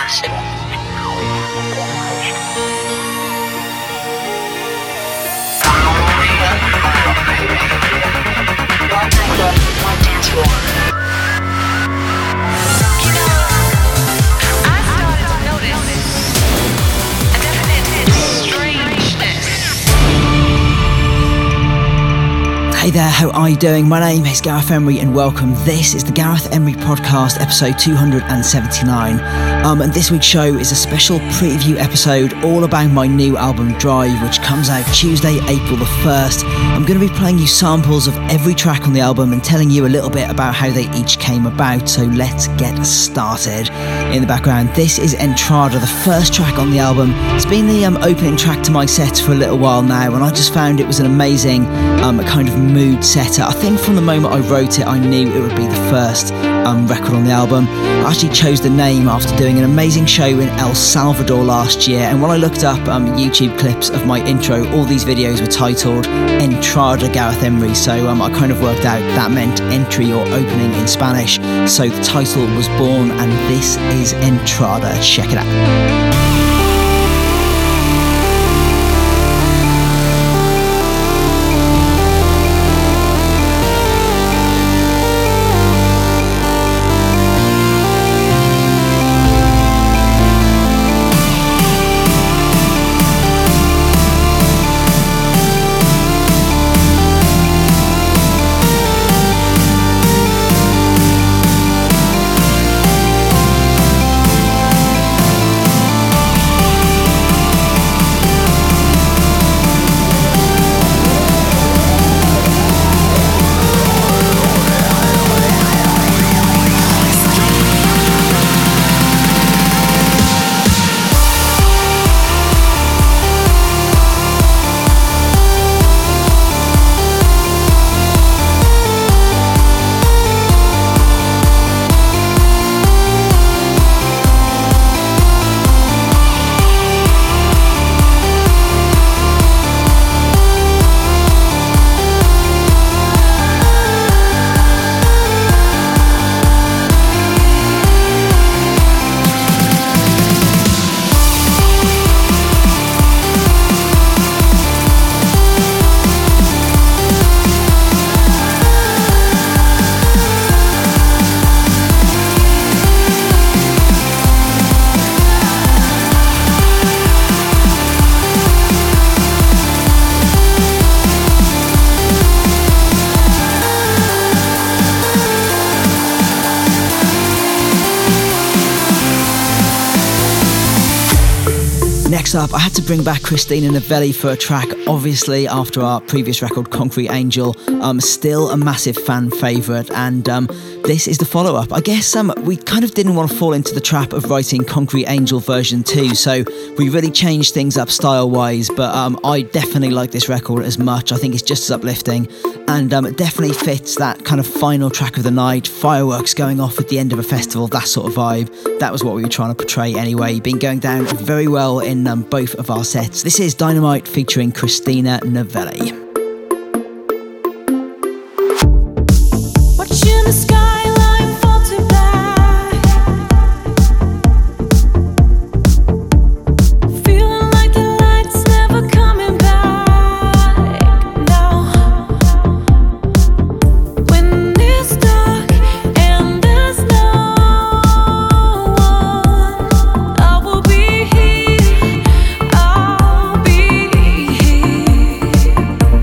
Hey there, how are you doing? My name is Gareth Emery and welcome. This is the Gareth Emery Podcast, episode 279. And this week's show is a special preview episode all about my new album Drive, which comes out Tuesday, April the 1st. I'm going to be playing you samples of every track on the album and telling you a little bit about how they each came about, so let's get started. In the background, this is Entrada, the first track on the album. It's been the opening track to my sets for a little while now, and I just found it was an amazing kind of mood setter. I think from the moment I wrote it, I knew it would be the first record on the album. I actually chose the name after doing an amazing show in El Salvador last year, and when I looked up YouTube clips of my intro, all these videos were titled Entrada Gareth Emery, so I kind of worked out that meant entry or opening in Spanish, so the title was born, and this is Entrada. Check it out. Next up, I had to bring back Christina Novelli for a track, obviously after our previous record, Concrete Angel. Still a massive fan favourite, and this is the follow-up. I guess we kind of didn't want to fall into the trap of writing Concrete Angel version 2, so we really changed things up style-wise, but I definitely like this record as much. I think it's just as uplifting, and it definitely fits that kind of final track of the night, fireworks going off at the end of a festival, that sort of vibe. That was what we were trying to portray anyway, been going down very well in both of our sets. This is Dynamite featuring Christina Novelli. Watching the skyline fall to black, feeling like the light's never coming back. Now, when it's dark and there's no one, I will be here, I'll be here.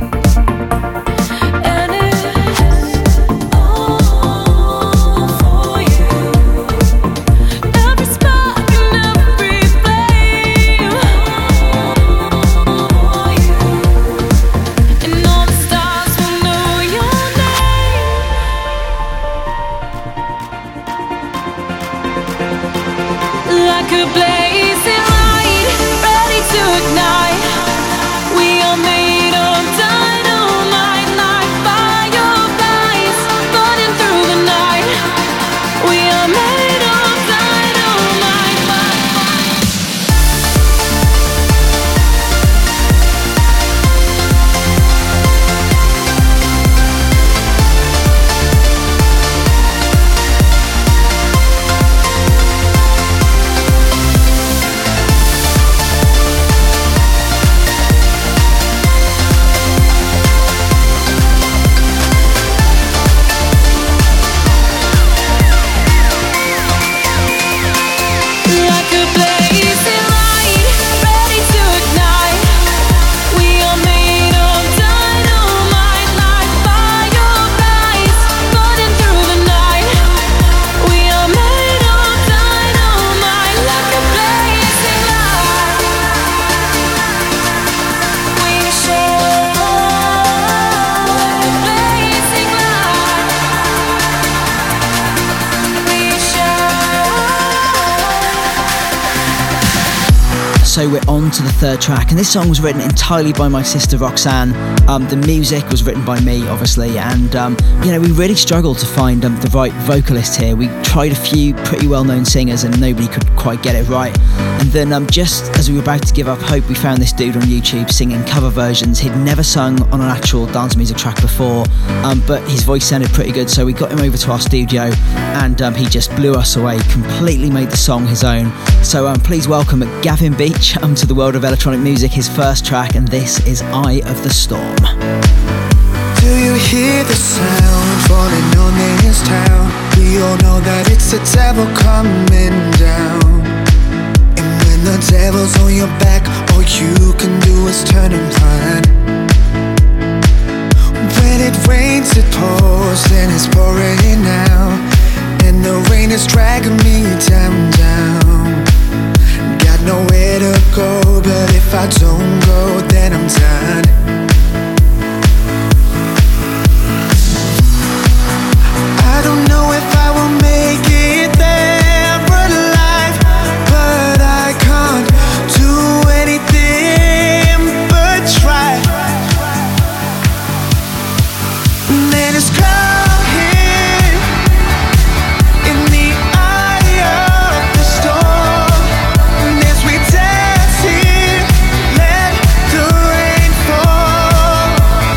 so we're on to the third track, and this song was written entirely by my sister Roxanne. The music was written by me, obviously, and we really struggled to find the right vocalist here. We tried a few pretty well-known singers and nobody could quite get it right. And then just as we were about to give up hope, we found this dude on YouTube singing cover versions. He'd never sung on an actual dance music track before, but his voice sounded pretty good, so we got him over to our studio, and he just blew us away, completely made the song his own. So please welcome Gavin Beach to the world of electronic music, his first track, and this is Eye of the Storm. Do you hear the sound falling on this town? We all know that it's the devil coming down. And when the devil's on your back, all you can do is turn and run. When it rains, it pours, and it's pouring out, and the rain is dragging me down, down. Got nowhere to go, but if I don't go, then I'm done. I don't know if I will make it there alive, but I can't do anything but try. And then it's coming in the eye of the storm, and as we dance here, let the rain fall.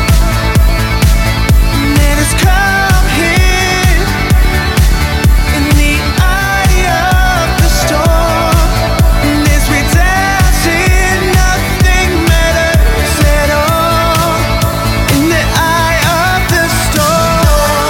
And then it's coming in the eye of the storm, and as we dance here, nothing matters at all. In the eye of the storm.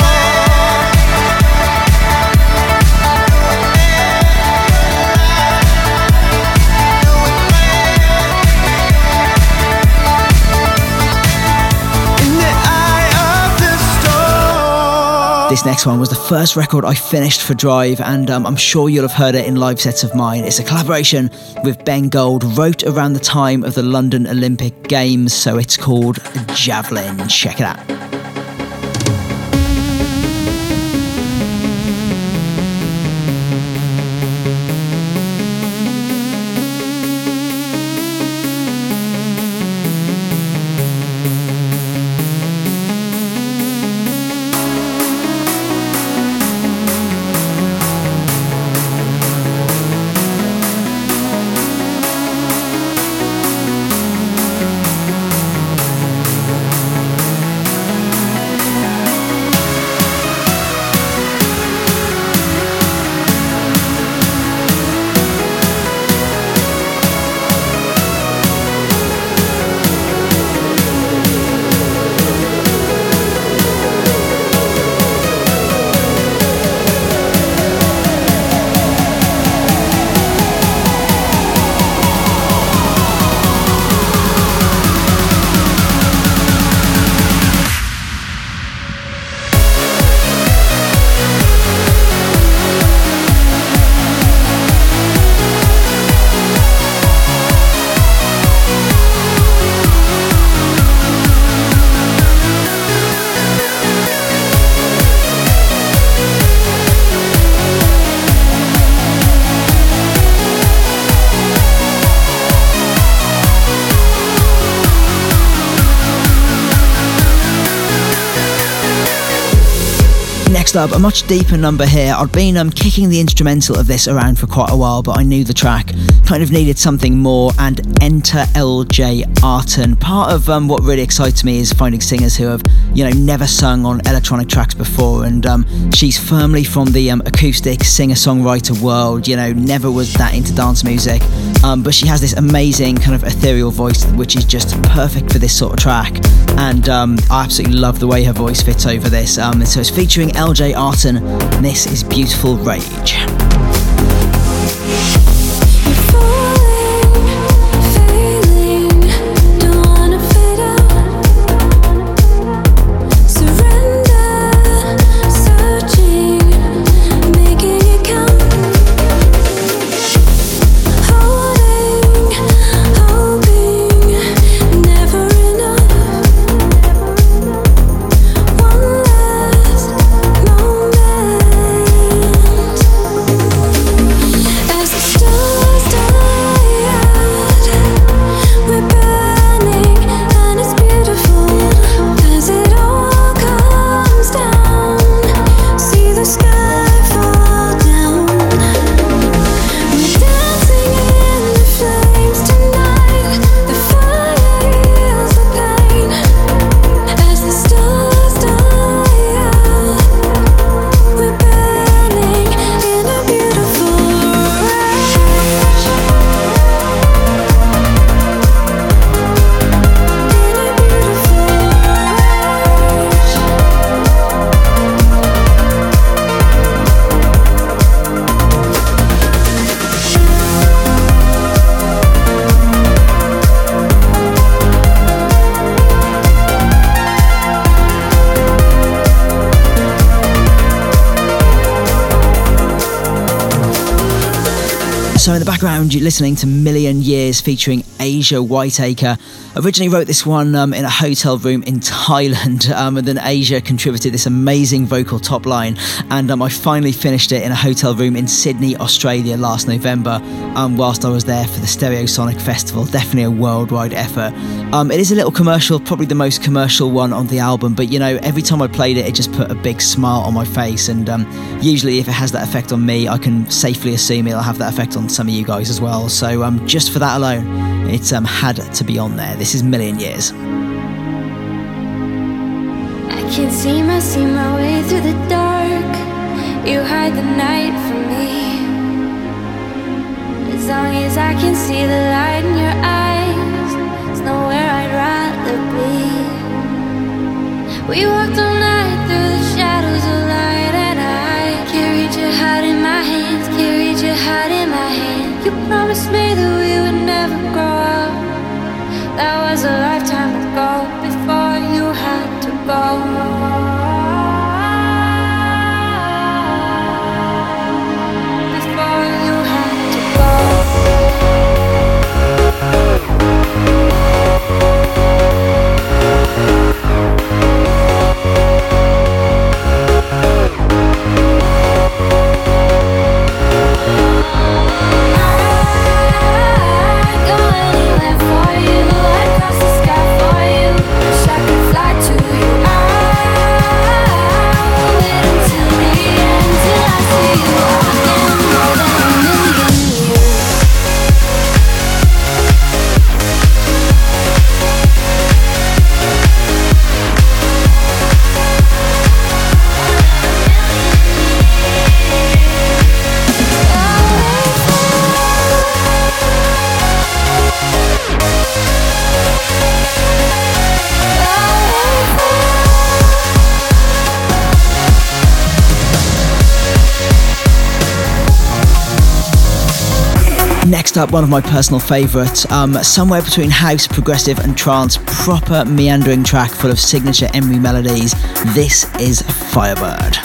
In the eye of the storm. This next one was the first record I finished for Drive, and I'm sure you'll have heard it in live sets of mine. It's a collaboration with Ben Gold, wrote around the time of the London Olympic Games, so it's called Javelin. Check it out. Next up, a much deeper number here. I'd been kicking the instrumental of this around for quite a while, but I knew the track kind of needed something more, and enter LJ Arton. Part of what really excites me is finding singers who have, never sung on electronic tracks before, and she's firmly from the acoustic singer-songwriter world, never was that into dance music, but she has this amazing kind of ethereal voice which is just perfect for this sort of track, and I absolutely love the way her voice fits over this, and so it's featuring LJ Arton, and this is Beautiful Rage. One last moment. So in the background, you're listening to Million Years featuring Asia Whiteacre. Originally wrote this one in a hotel room in Thailand, and then Asia contributed this amazing vocal top line, and I finally finished it in a hotel room in Sydney, Australia last November, whilst I was there for the Stereosonic Festival. Definitely a worldwide effort. It is a little commercial, probably the most commercial one on the album, but you know, every time I played it, it just put a big smile on my face, and usually if it has that effect on me, I can safely assume it'll have that effect on some of you guys as well. So just for that alone, it's had to be on there. This is Million Years. I can't see my way through the dark. You hide the night from me. As long as I can see the light in your eyes, there's nowhere I'd rather be. We walked all night through the shadows of light, and I carried your heart in my hands, carried your heart in my hand. You promised me that we would never grow up. That was a lifetime ago, before you had to go. Before you had to go. Next up, one of my personal favourites, somewhere between house, progressive and trance, proper meandering track full of signature Emery melodies. This is Firebird.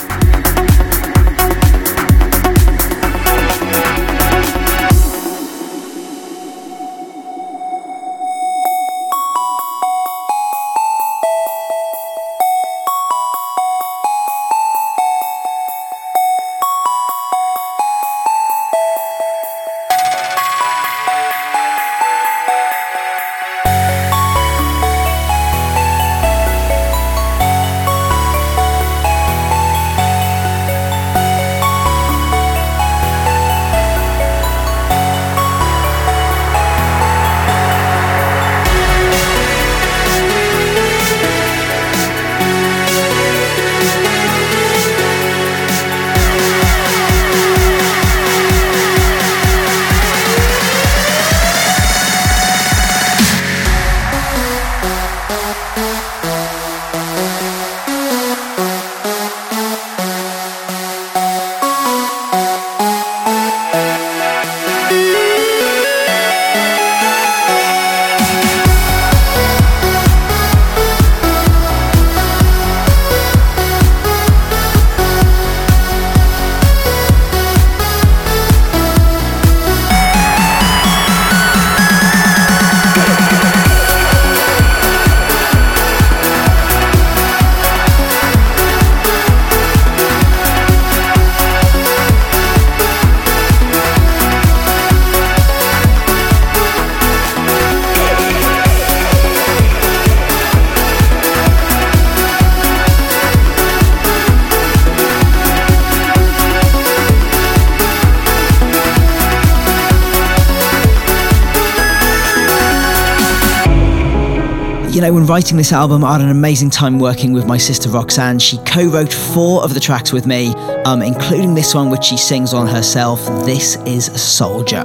You know, when writing this album, I had an amazing time working with my sister Roxanne. She co-wrote 4 of the tracks with me, including this one which she sings on herself. This is Soldier.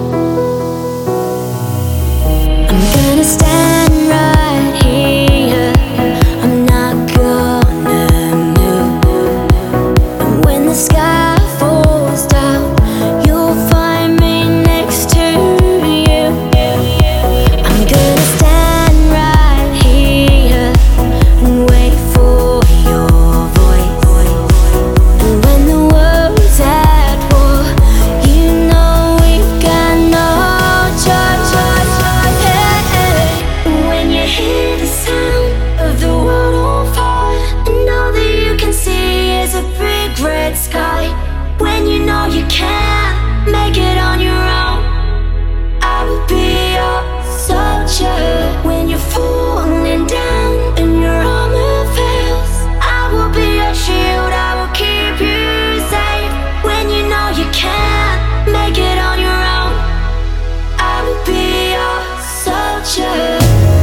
I'm gonna stand right here. I'm not gonna move. And when the sky falls down, you'll find me next to you. I'm gonna stand right here and wait for your voice. And when the world's at war, you know we've got know you can't make it on your own, I will be your soldier. When you're falling down and your armor fails, I will be your shield, I will keep you safe. When you know you can't make it on your own, I will be your soldier.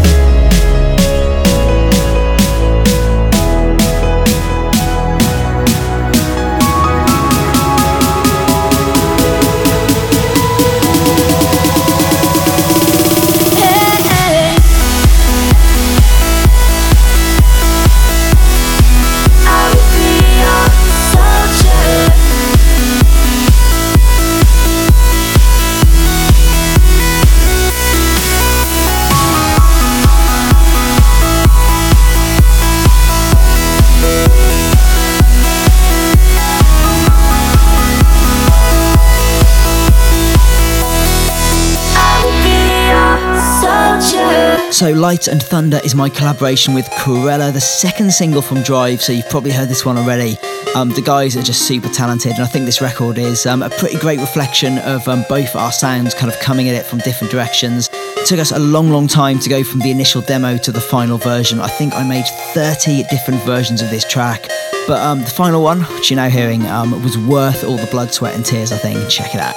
So Light and Thunder is my collaboration with Cruella, the second single from Drive, so you've probably heard this one already. The guys are just super talented, and I think this record is a pretty great reflection of both our sounds kind of coming at it from different directions. It took us a long time to go from the initial demo to the final version. I think I made 30 different versions of this track, but the final one, which you're now hearing, was worth all the blood, sweat and tears, I think. Check it out.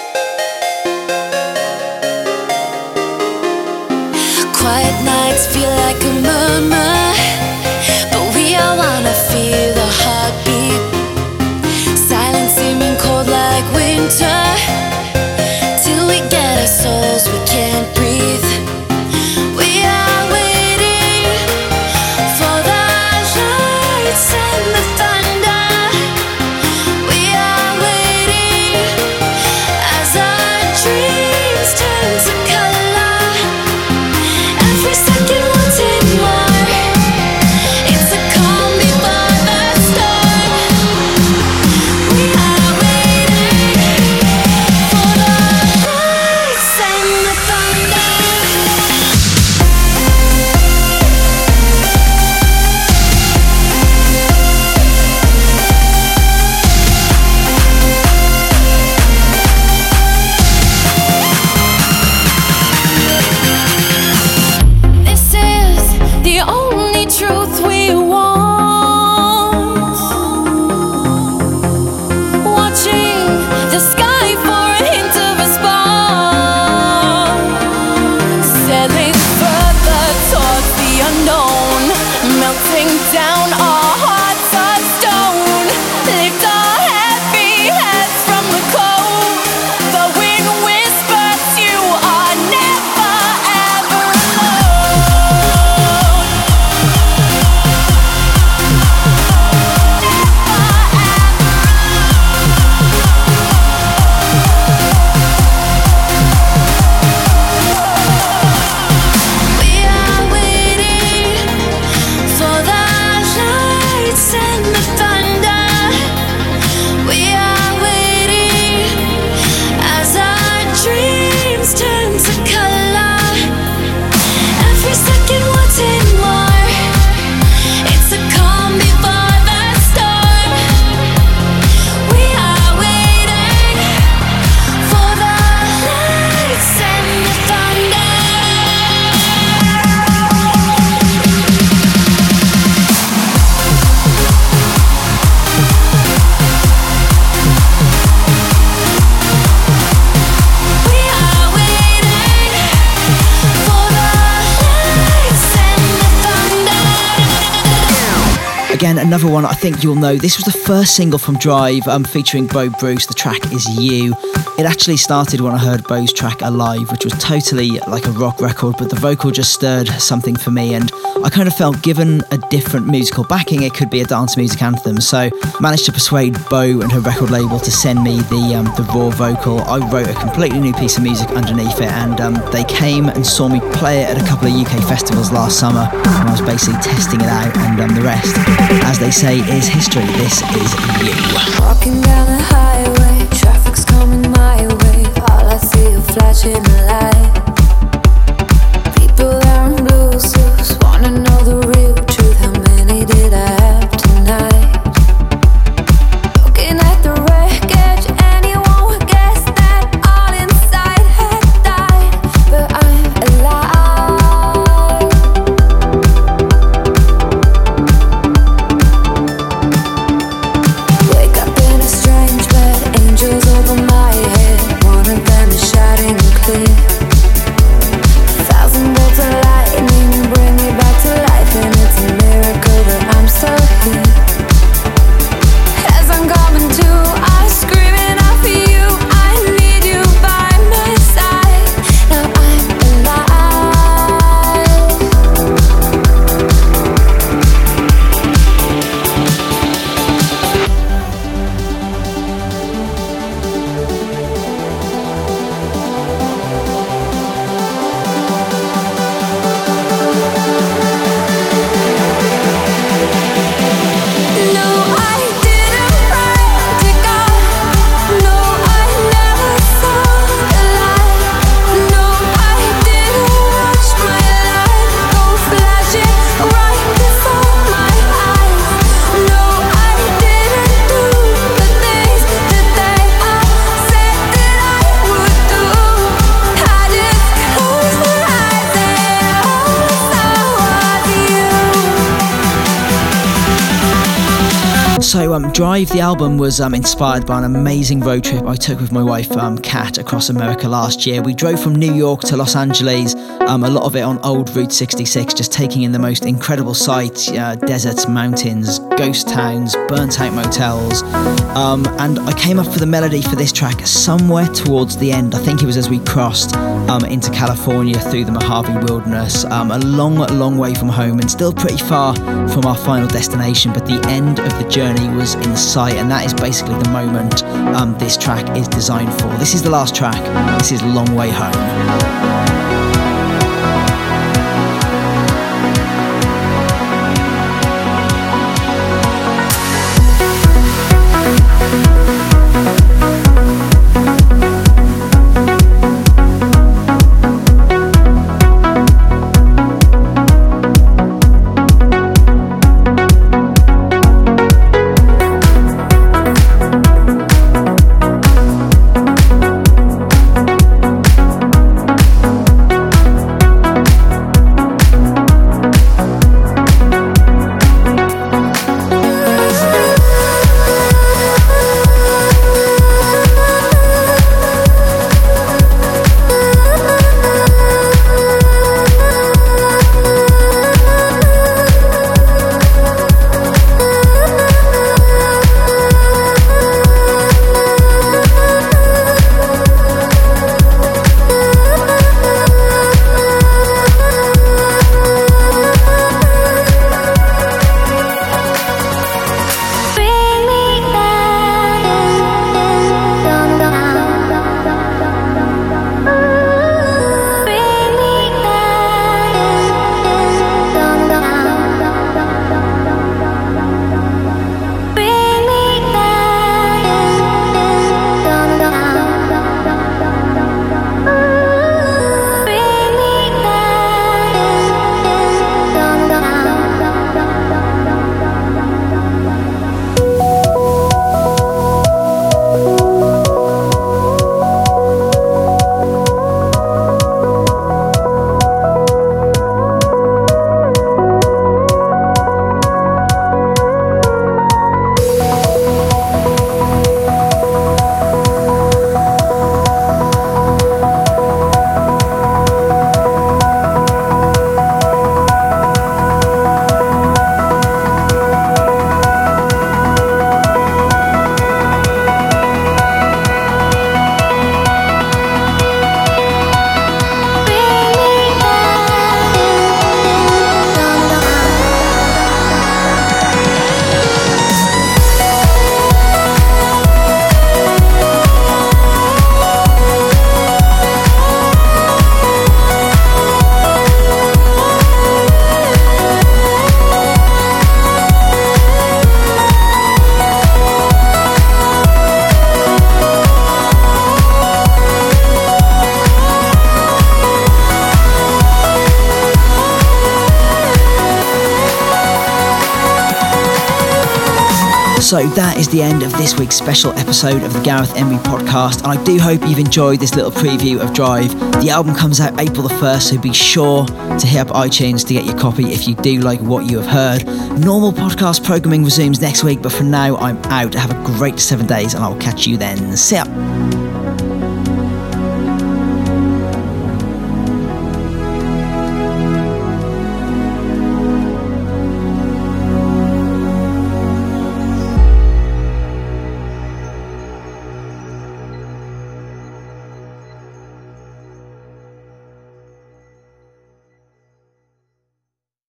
Quiet nights feel like a murmur, but we all wanna feel the heartbeat. Silence seeming cold like winter, till we get our souls, we can't breathe. We are waiting for the lights and the thunder. We are waiting as our dreams turn to color. Every second wanting more. It's a calm before the storm. We are waiting for the lights and the thunder. This is the only truth we want. Watching the sky for a hint of a spark. Sailing further towards the unknown. Melting down our hearts of stone. Lift our heavy heads from the cold. The wind whispers you are never ever alone. We are waiting for the lights and the thunder. We are waiting as our dreams turn to color. Every second wanting more. It's a calm before the storm. We are waiting for the lights and the thunder. We are waiting for the lights and the thunder. Again, another one I think you'll know. This was the first single from Drive, featuring Bo Bruce. The track is You. It actually started when I heard Bo's track Alive, which was totally like a rock record, but the vocal just stirred something for me, and I kind of felt given a different musical backing, it could be a dance music anthem. So managed to persuade Bo and her record label to send me the raw vocal. I wrote a completely new piece of music underneath it, and they came and saw me play it at a couple of UK festivals last summer, and I was basically testing it out, and the rest, as they say, is history. This is You. Walking down the highway, traffic's coming my way. All I see are flashing lights. People wearing blue suits, wanna know the real truth. How many did I have tonight? Looking at the wreckage and So Drive, the album, was inspired by an amazing road trip I took with my wife Kat across America last year. We drove from New York to Los Angeles, a lot of it on old Route 66, just taking in the most incredible sights, deserts, mountains, ghost towns, burnt out motels, and I came up with the melody for this track somewhere towards the end. I think it was as we crossed into California through the Mojave Wilderness, a long way from home and still pretty far from our final destination, but the end of the journey was in sight, and that is basically the moment this track is designed for. This is the last track. This is Long Way Home. So that is the end of this week's special episode of the Gareth Emery podcast, and I do hope you've enjoyed this little preview of Drive. The album comes out April the 1st, so be sure to hit up iTunes to get your copy if you do like what you have heard. Normal podcast programming resumes next week, but for now I'm out. Have a great 7 days and I'll catch you then. See ya.